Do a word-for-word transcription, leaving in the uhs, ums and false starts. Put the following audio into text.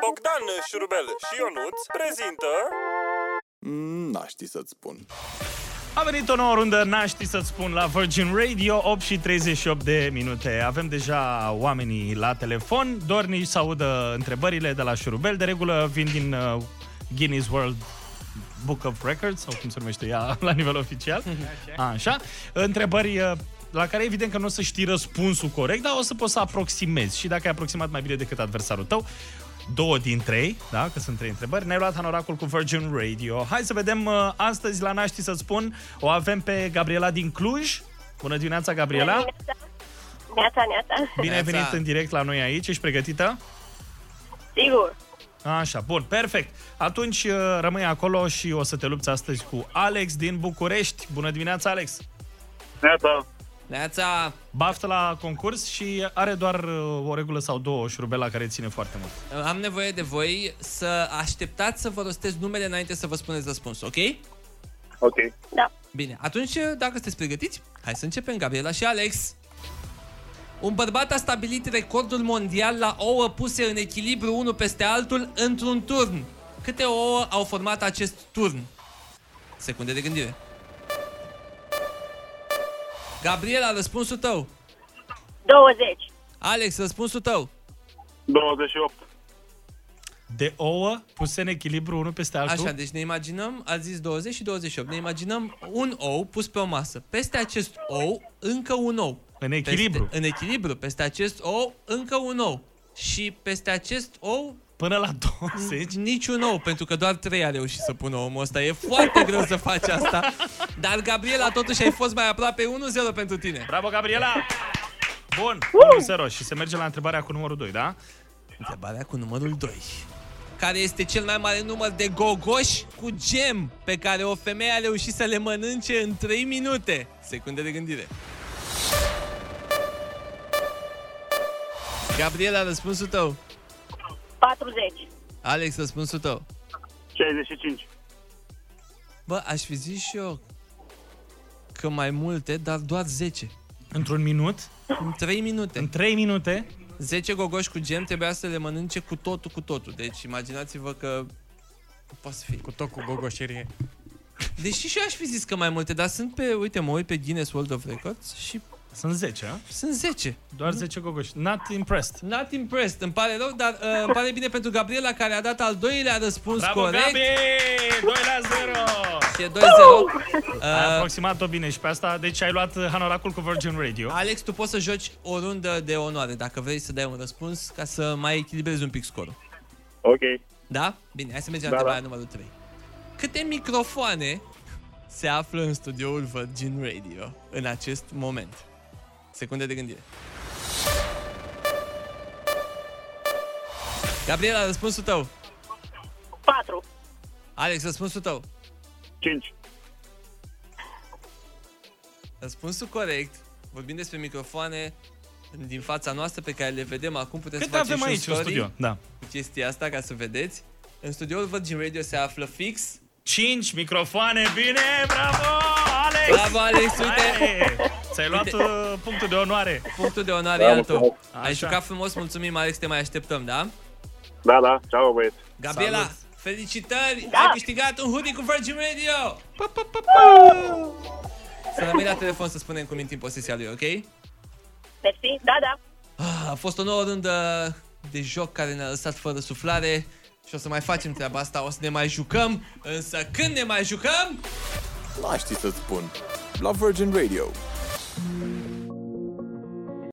Bogdan Șurubel și Ionuț prezintă... N-aș ști să-ți spun. A venit o nouă rundă, n-aș ști să-ți spun, la Virgin Radio, opt și treizeci și opt de minute. Avem deja oamenii la telefon, dornici să audă întrebările de la Șurubel. De regulă vin din uh, Guinness World Book of Records, sau cum se numește ea la nivel oficial. Așa. Așa. Întrebări uh, la care evident că nu o să știi răspunsul corect, dar o să poți să aproximezi. Și dacă ai aproximat mai bine decât adversarul tău, două din trei, da? Că sunt trei întrebări. Ne-ai luat hanoracul cu Virgin Radio. Hai să vedem uh, astăzi la N-aș ști să-ți spun. O avem pe Gabriela din Cluj. Bună dimineața, Gabriela. Bună dimineața, neața. Bine ai venit în direct la noi aici. Ești pregătită? Sigur. Așa, bun, perfect. Atunci uh, rămâi acolo și o să te lupți astăzi cu Alex din București. Bună dimineața, Alex. Neața. Neața. Baftă la concurs și are doar uh, o regulă sau două, Șurubela, care ține foarte mult. Am nevoie de voi să așteptați să vă rostesc numele înainte să vă spuneți răspunsul, ok? Ok. Da. Bine, atunci dacă sunteți pregătiți, hai să începem, Gabriela și Alex. Un bărbat a stabilit recordul mondial la ouă puse în echilibru unul peste altul într-un turn. Câte ouă au format acest turn? Secunde de gândire. Gabriela, răspunsul tău. douăzeci. Alex, răspunsul tău. douăzeci și opt. De ouă puse în echilibru unul peste altul? Așa, deci ne imaginăm, a zis douăzeci și douăzeci și opt. Ne imaginăm un ou pus pe o masă. Peste acest ou, încă un ou. În echilibru. Peste, în echilibru. Peste acest ou, încă un ou. Și peste acest ou, până la douăzeci? Niciun ou, pentru că doar trei a reușit să pună omul ăsta. E foarte greu să faci asta. Dar, Gabriela, totuși ai fost mai aproape. unu zero pentru tine. Bravo, Gabriela! Bun, unu zero și se merge la întrebarea cu numărul doi, da? Întrebarea cu numărul doi. Care este cel mai mare număr de gogoși cu gem pe care o femeie a reușit să le mănânce în trei minute? Secunde de gândire. Gabriela, răspunsul tău. patruzeci. Alex, răspunsul tău. șaizeci și cinci. Bă, aș fi zis și eu că mai multe, dar doar zece. Într-un minut? În trei minute. În trei minute? zece gogoși cu gem trebuia să le mănânce cu totul, cu totul. Deci imaginați-vă că poate să fie. Cu tot cu gogoșerie. Deși și eu aș fi zis că mai multe, dar sunt pe, uite, mă uit pe Guinness World of Records și sunt zece, a? Sunt zece. Doar zece gogoși. Not impressed. Not impressed. Îmi pare rău, dar uh, îmi pare bine pentru Gabriela, care a dat al doilea răspuns. Bravo, corect. Gabi! doi la zero! Și e doi zero. Uh, ai aproximat-o bine și pe asta, deci ai luat hanoracul cu Virgin Radio. Alex, tu poți să joci o rundă de onoare, dacă vrei să dai un răspuns, ca să mai echilibrezi un pic scorul. Ok. Da? Bine, hai să mergem da, la da. întrebarea numărul trei. Câte microfoane se află în studioul Virgin Radio în acest moment? Secunde de gândire. Gabriela, răspunsul tău. patru. Alex, răspunsul tău. cinci. Răspunsul corect. Vorbim despre microfoane din fața noastră pe care le vedem acum. Puteți cât să faceți avem aici story în studio? Da. cu chestia asta ca să vedeți. În studioul Virgin Radio se află fix cinci microfoane, bine, bravo, Alex! Bravo, Alex, uite! Hai, ți-ai luat uite. Uh, punctul de onoare. Punctul de onoare e al tău. Ai Așa. jucat frumos, mulțumim, Alex, te mai așteptăm, da? Da, da, ceau, băieți. Gabriela, Salut. felicitări! Da. Ai câștigat un hoodie cu Virgin Radio! Pa, pa, pa, pa. Să rămâi la telefon să spunem cum mintim posesia lui, ok? Mersi, da, da. Ah, a fost o nouă rundă de joc care ne-a lăsat fără suflare și o să mai facem treaba asta, o să ne mai jucăm, însă când ne mai jucăm... N-aș ști să-ți spun. La Virgin Radio.